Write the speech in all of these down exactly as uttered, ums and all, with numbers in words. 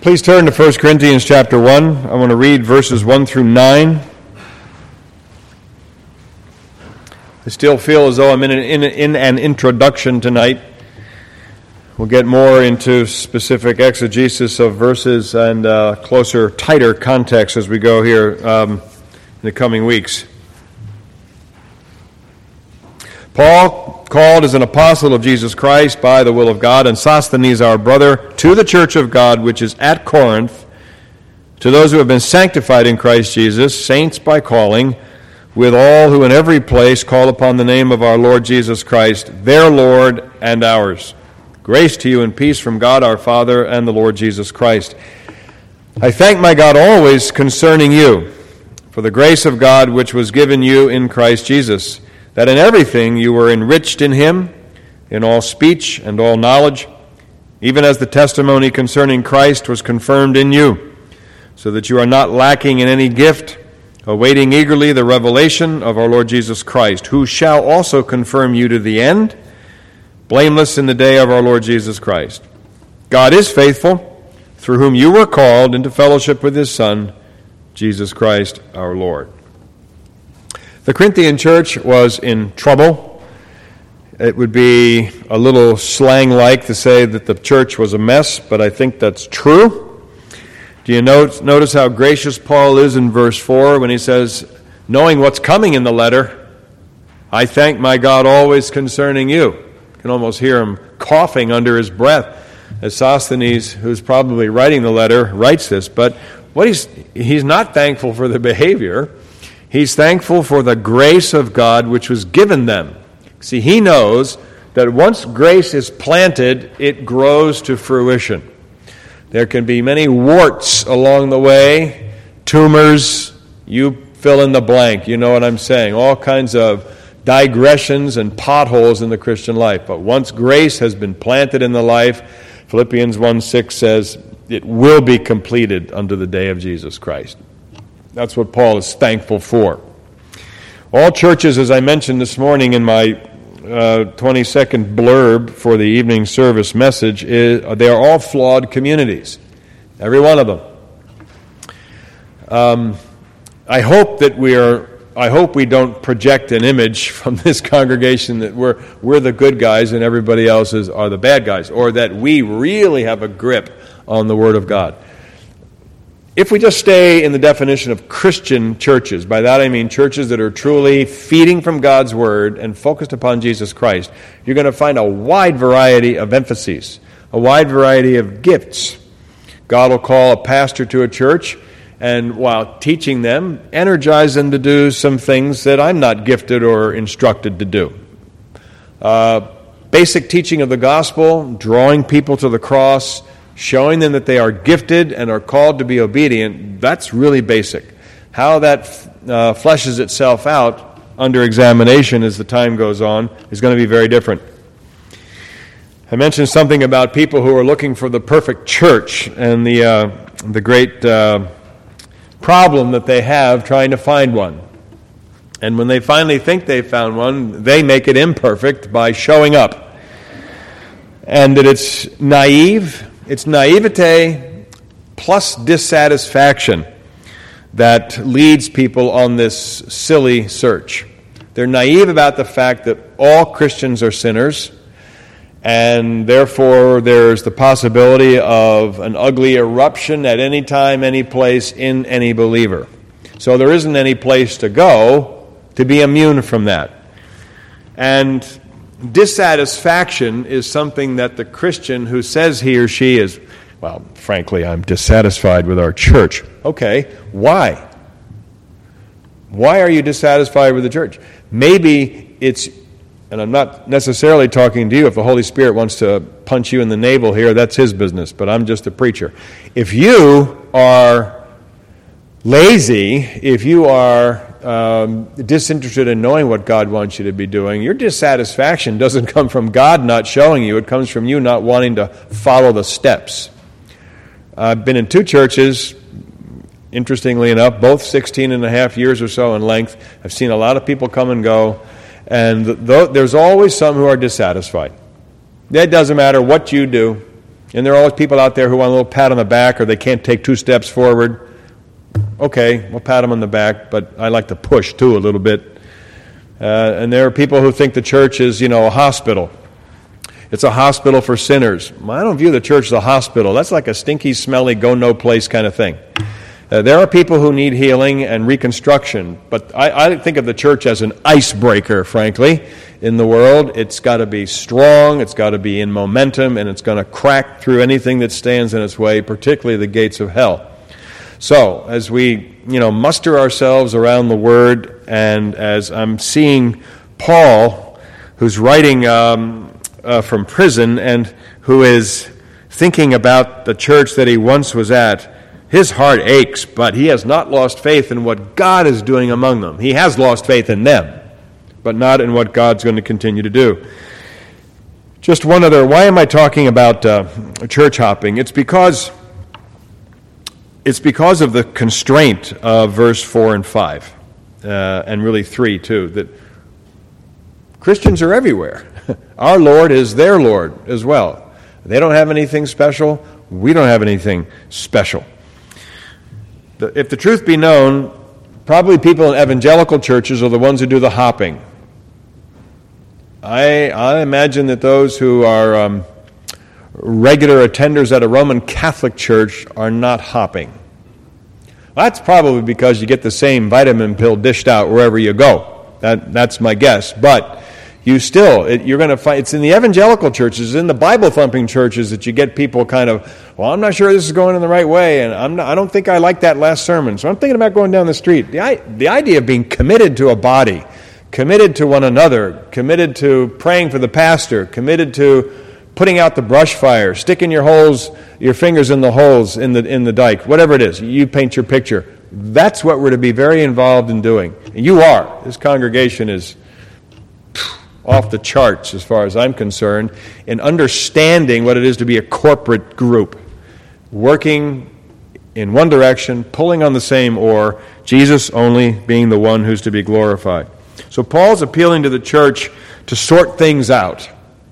Please turn to First Corinthians chapter one. I want to read verses one through nine. I still feel as though I'm in an, in, in an introduction tonight. We'll get more into specific exegesis of verses and uh, closer, tighter context as we go here um, in the coming weeks. Paul, called as an apostle of Jesus Christ by the will of God, and Sosthenes our brother, to the church of God which is at Corinth, to those who have been sanctified in Christ Jesus, saints by calling, with all who in every place call upon the name of our Lord Jesus Christ, their Lord and ours. Grace to you and peace from God our Father and the Lord Jesus Christ. I thank my God always concerning you, for the grace of God which was given you in Christ Jesus, that in everything you were enriched in him, in all speech and all knowledge, even as the testimony concerning Christ was confirmed in you, so that you are not lacking in any gift, awaiting eagerly the revelation of our Lord Jesus Christ, who shall also confirm you to the end, blameless in the day of our Lord Jesus Christ. God is faithful, through whom you were called into fellowship with his Son, Jesus Christ our Lord. The Corinthian church was in trouble. It would be a little slang-like to say that the church was a mess, but I think that's true. Do you notice, notice how gracious Paul is in verse four when he says, knowing what's coming in the letter, I thank my God always concerning you. You can almost hear him coughing under his breath as Sosthenes, who's probably writing the letter, writes this. But what he's he's not thankful for the behavior. He's thankful for the grace of God which was given them. See, he knows that once grace is planted, it grows to fruition. There can be many warts along the way, tumors, you fill in the blank, you know what I'm saying, all kinds of digressions and potholes in the Christian life. But once grace has been planted in the life, Philippians one six says, it will be completed unto the day of Jesus Christ. That's what Paul is thankful for. All churches, as I mentioned this morning in my uh, twenty-second blurb for the evening service message, is they are all flawed communities. Every one of them. Um, I hope that we are. I hope we don't project an image from this congregation that we're we're the good guys and everybody else is, are the bad guys, or that we really have a grip on the Word of God. If we just stay in the definition of Christian churches, by that I mean churches that are truly feeding from God's Word and focused upon Jesus Christ, you're going to find a wide variety of emphases, a wide variety of gifts. God will call a pastor to a church, and while teaching them, energize them to do some things that I'm not gifted or instructed to do. Uh, basic teaching of the gospel, drawing people to the cross, showing them that they are gifted and are called to be obedient, that's really basic. How that uh, fleshes itself out under examination as the time goes on is going to be very different. I mentioned something about people who are looking for the perfect church and the uh, the great uh, problem that they have trying to find one. And when they finally think they've found one, they make it imperfect by showing up. And that it's naive. It's naivete plus dissatisfaction that leads people on this silly search. They're naive about the fact that all Christians are sinners, and therefore there's the possibility of an ugly eruption at any time, any place, in any believer. So there isn't any place to go to be immune from that. And dissatisfaction is something that the Christian who says he or she is, well, frankly, I'm dissatisfied with our church. Okay, why? Why are you dissatisfied with the church? Maybe it's, and I'm not necessarily talking to you, if the Holy Spirit wants to punch you in the navel here, that's his business, but I'm just a preacher. If you are lazy, if you are Um, disinterested in knowing what God wants you to be doing, your dissatisfaction doesn't come from God not showing you. It comes from you not wanting to follow the steps. I've been in two churches, interestingly enough, both sixteen and a half years or so in length. I've seen a lot of people come and go, and th- there's always some who are dissatisfied. It doesn't matter what you do. And there are always people out there who want a little pat on the back, or they can't take two steps forward. Okay, we'll pat them on the back, but I like to push too a little bit. Uh, and there are people who think the church is, you know, a hospital. It's a hospital for sinners. Well, I don't view the church as a hospital. That's like a stinky, smelly, go-no-place kind of thing. Uh, there are people who need healing and reconstruction, but I, I think of the church as an icebreaker, frankly, in the world. It's got to be strong, it's got to be in momentum, and it's going to crack through anything that stands in its way, particularly the gates of hell. So, as we, you know, muster ourselves around the Word, and as I'm seeing Paul, who's writing um, uh, from prison, and who is thinking about the church that he once was at, his heart aches, but he has not lost faith in what God is doing among them. He has lost faith in them, but not in what God's going to continue to do. Just one other, why am I talking about uh, church hopping? It's because it's because of the constraint of verse four and five, uh, and really three too, that Christians are everywhere. Our Lord is their Lord as well. They don't have anything special. We don't have anything special. If the truth be known, probably people in evangelical churches are the ones who do the hopping. I, I imagine that those who are um, regular attenders at a Roman Catholic church are not hopping. That's probably because you get the same vitamin pill dished out wherever you go. That, that's my guess. But you still, it, you're going to find, it's in the evangelical churches, in the Bible-thumping churches that you get people kind of, well, I'm not sure this is going in the right way, and I'm not, I don't think I like that last sermon, so I'm thinking about going down the street. The, the idea of being committed to a body, committed to one another, committed to praying for the pastor, committed to putting out the brush fire, sticking your holes, your fingers in the holes in the in the dike, whatever it is, you paint your picture. That's what we're to be very involved in doing. And you are. This congregation is off the charts as far as I'm concerned in understanding what it is to be a corporate group, working in one direction, pulling on the same oar, Jesus only being the one who's to be glorified. So Paul's appealing to the church to sort things out.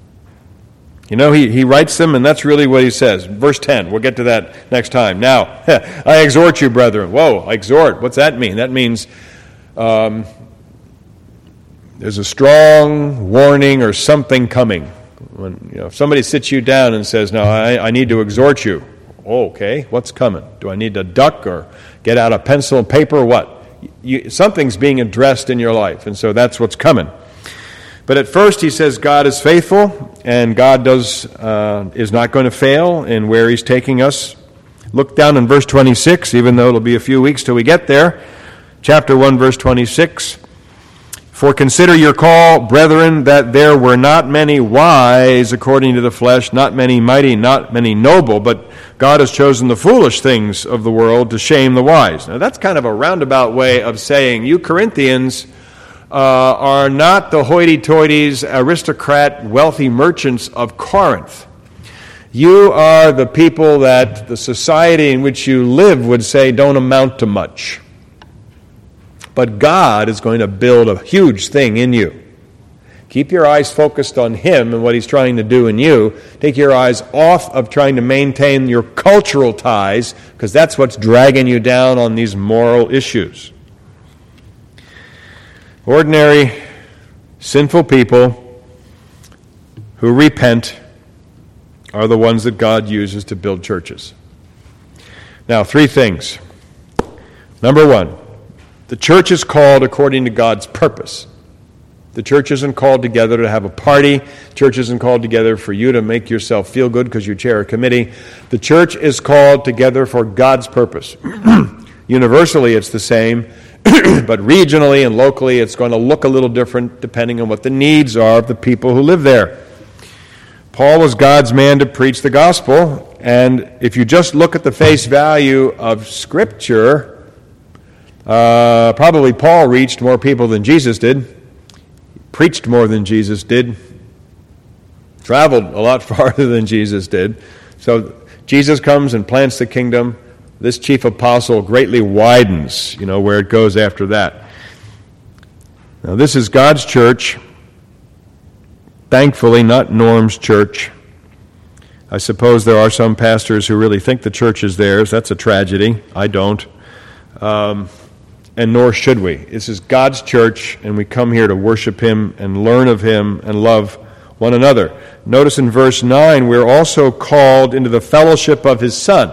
You know, he, he writes them, and that's really what he says. Verse ten, we'll get to that next time. Now, I exhort you, brethren. Whoa, exhort, what's that mean? That means um, there's a strong warning or something coming. When, you know, if somebody sits you down and says, no, I, I need to exhort you. Oh, okay, what's coming? Do I need to duck or get out a pencil and paper or what? You, something's being addressed in your life, and so that's what's coming. But at first he says God is faithful, and God does uh, is not going to fail in where he's taking us. Look down in verse twenty-six, even though it'll be a few weeks till we get there. Chapter one, verse twenty-six. For consider your call, brethren, that there were not many wise according to the flesh, not many mighty, not many noble, but God has chosen the foolish things of the world to shame the wise. Now that's kind of a roundabout way of saying, you Corinthians uh, are not the hoity-toities, aristocrat, wealthy merchants of Corinth. You are the people that the society in which you live would say don't amount to much. But God is going to build a huge thing in you. Keep your eyes focused on Him and what He's trying to do in you. Take your eyes off of trying to maintain your cultural ties, because that's what's dragging you down on these moral issues. Ordinary, sinful people who repent are the ones that God uses to build churches. Now, three things. Number one, the church is called according to God's purpose. The church isn't called together to have a party. The church isn't called together for you to make yourself feel good because you chair a committee. The church is called together for God's purpose. Universally, it's the same, but regionally and locally, it's going to look a little different depending on what the needs are of the people who live there. Paul was God's man to preach the gospel, and if you just look at the face value of Scripture, Uh, probably Paul reached more people than Jesus did, preached more than Jesus did, traveled a lot farther than Jesus did. So Jesus comes and plants the kingdom. This chief apostle greatly widens, you know, where it goes after that. Now, this is God's church, thankfully not Norm's church. I suppose there are some pastors who really think the church is theirs. That's a tragedy. I don't. Um, and nor should we. This is God's church, and we come here to worship Him and learn of Him and love one another. Notice in verse nine, we're also called into the fellowship of His Son.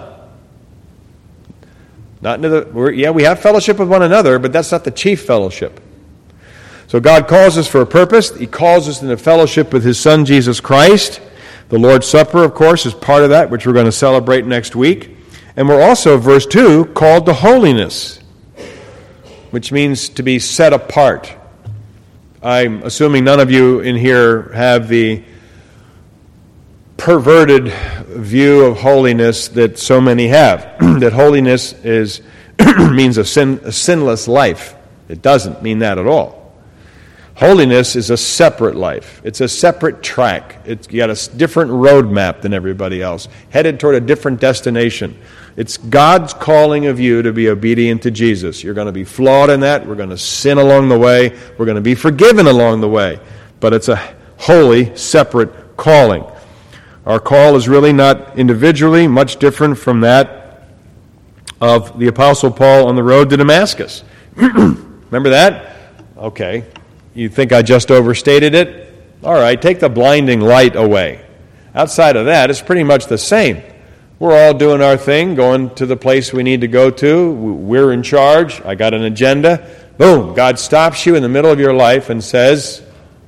Not into the, we're, yeah, we have fellowship with one another, but that's not the chief fellowship. So God calls us for a purpose. He calls us into fellowship with His Son, Jesus Christ. The Lord's Supper, of course, is part of that, which we're going to celebrate next week. And we're also, verse two, called to holiness, which means to be set apart. I'm assuming none of you in here have the perverted view of holiness that so many have. That holiness is means a, sin, a sinless life. It doesn't mean that at all. Holiness is a separate life. It's a separate track. It's got a different roadmap than everybody else, headed toward a different destination. It's God's calling of you to be obedient to Jesus. You're going to be flawed in that. We're going to sin along the way. We're going to be forgiven along the way. But it's a holy, separate calling. Our call is really not individually much different from that of the Apostle Paul on the road to Damascus. Remember that? Okay. You think I just overstated it? All right, take the blinding light away. Outside of that, it's pretty much the same. We're all doing our thing, going to the place we need to go to. We're in charge. I got an agenda. Boom, God stops you in the middle of your life and says,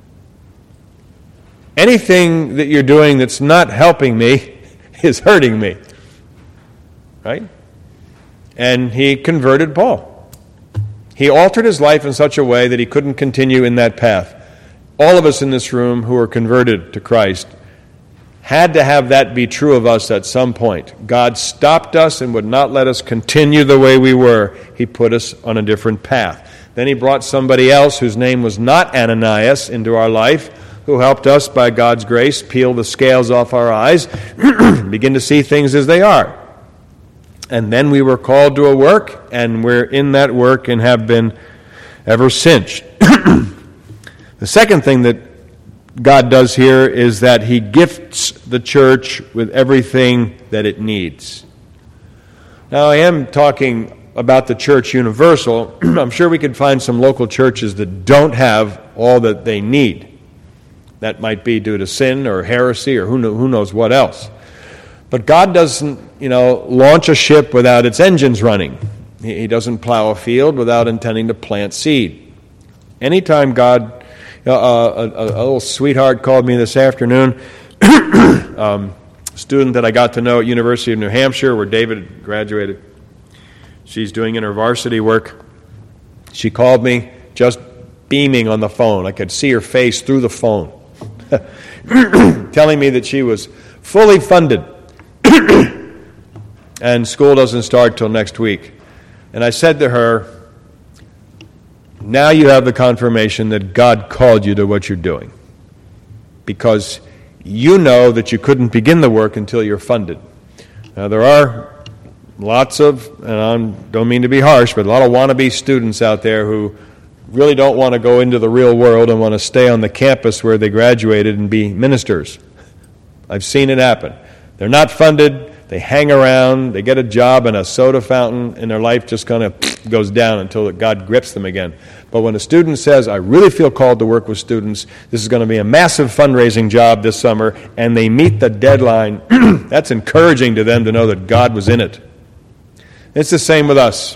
anything that you're doing that's not helping me is hurting me. Right? And He converted Paul. He altered his life in such a way that he couldn't continue in that path. All of us in this room who are converted to Christ had to have that be true of us at some point. God stopped us and would not let us continue the way we were. He put us on a different path. Then He brought somebody else whose name was not Ananias into our life, who helped us by God's grace peel the scales off our eyes, begin to see things as they are. And then we were called to a work, and we're in that work and have been ever since. The second thing that God does here is that He gifts the church with everything that it needs. Now, I am talking about the church universal. I'm sure we could find some local churches that don't have all that they need. That might be due to sin or heresy or who know, who knows what else. But God doesn't, you know, launch a ship without its engines running. He doesn't plow a field without intending to plant seed. Anytime God, uh, a, a, a little sweetheart called me this afternoon, um, a student that I got to know at University of New Hampshire, where David graduated. She's doing intervarsity work. She called me just beaming on the phone. I could see her face through the phone, telling me that she was fully funded. And school doesn't start till next week. And I said to her, now you have the confirmation that God called you to what you're doing. Because you know that you couldn't begin the work until you're funded. Now there are lots of, and I don't mean to be harsh, but a lot of wannabe students out there who really don't want to go into the real world and want to stay on the campus where they graduated and be ministers. I've seen it happen. They're not funded, they hang around, they get a job in a soda fountain, and their life just kind of goes down until God grips them again. But when a student says, I really feel called to work with students, this is going to be a massive fundraising job this summer, and they meet the deadline, that's encouraging to them to know that God was in it. It's the same with us.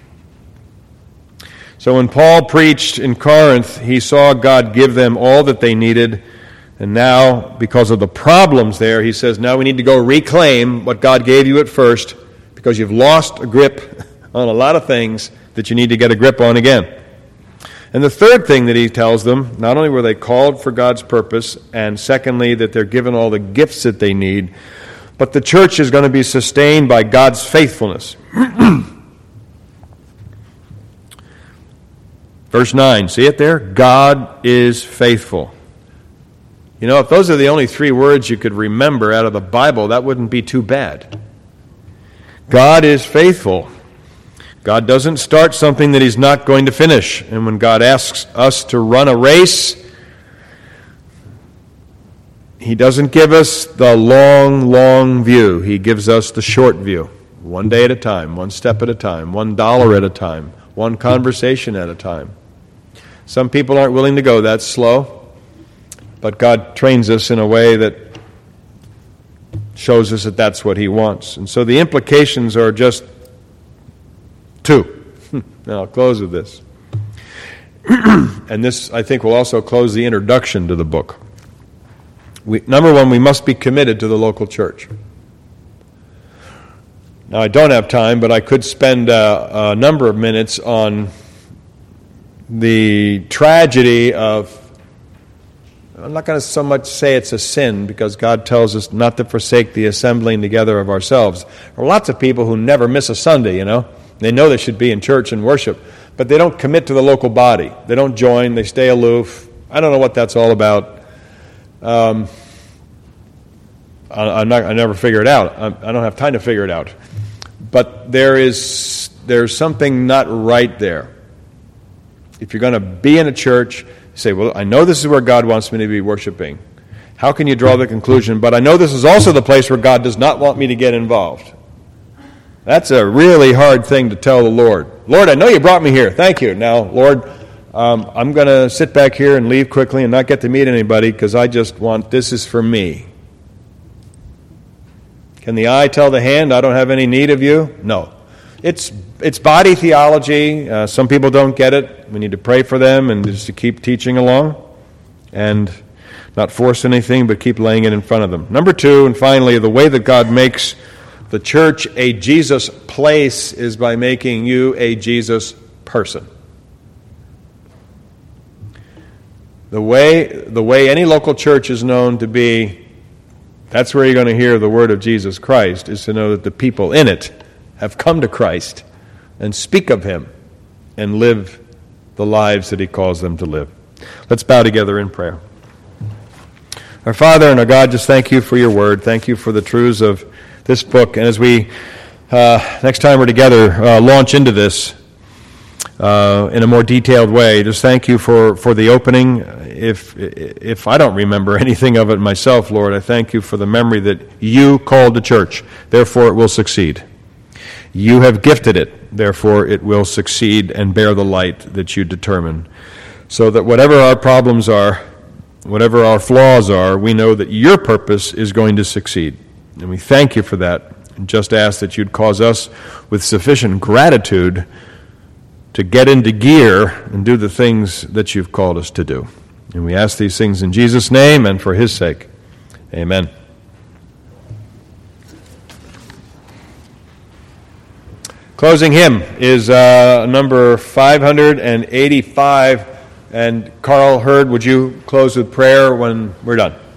So when Paul preached in Corinth, he saw God give them all that they needed. And now, because of the problems there, he says, now we need to go reclaim what God gave you at first, because you've lost a grip on a lot of things that you need to get a grip on again. And the third thing that he tells them, not only were they called for God's purpose, and secondly, that they're given all the gifts that they need, but the church is going to be sustained by God's faithfulness. Verse nine, see it there? God is faithful. You know, if those are the only three words you could remember out of the Bible, that wouldn't be too bad. God is faithful. God doesn't start something that He's not going to finish. And when God asks us to run a race, He doesn't give us the long, long view. He gives us the short view. One day at a time, one step at a time, one dollar at a time, one conversation at a time. Some people aren't willing to go that slow, but God trains us in a way that shows us that that's what He wants. And so the implications are just two. Now I'll close with this. And this, I think, will also close the introduction to the book. We, number one, we must be committed to the local church. Now, I don't have time, but I could spend a, a number of minutes on the tragedy of, I'm not going to so much say it's a sin, because God tells us not to forsake the assembling together of ourselves. There are lots of people who never miss a Sunday, you know. They know they should be in church and worship, but they don't commit to the local body. They don't join, they stay aloof. I don't know what that's all about. Um, I, I'm not, I never figure it out. I, I don't have time to figure it out. But there is there's something not right there. If you're going to be in a church, you say, well, I know this is where God wants me to be worshiping. How can you draw the conclusion, but I know this is also the place where God does not want me to get involved? That's a really hard thing to tell the Lord. Lord, I know you brought me here. Thank you. Now, Lord, um, I'm going to sit back here and leave quickly and not get to meet anybody because I just want, this is for me. Can the eye tell the hand, I don't have any need of you? No. It's it's body theology. Uh, some people don't get it. We need to pray for them and just to keep teaching along and not force anything, but keep laying it in front of them. Number two, and finally, the way that God makes the church a Jesus place is by making you a Jesus person. The way the way any local church is known to be, that's where you're going to hear the word of Jesus Christ, is to know that the people in it have come to Christ and speak of Him and live the lives that He calls them to live. Let's bow together in prayer. Our Father and our God, just thank You for Your word. Thank You for the truths of this book. And as we, uh, next time we're together, uh, launch into this uh, in a more detailed way, just thank You for, for the opening. If if I don't remember anything of it myself, Lord, I thank You for the memory that You called the church. Therefore, it will succeed. You have gifted it. Therefore, it will succeed and bear the light that You determine. So that whatever our problems are, whatever our flaws are, we know that Your purpose is going to succeed. And we thank You for that. And just ask that You'd cause us with sufficient gratitude to get into gear and do the things that You've called us to do. And we ask these things in Jesus' name and for His sake. Amen. Closing hymn is uh, number five hundred eighty-five. And Carl Hurd, would you close with prayer when we're done?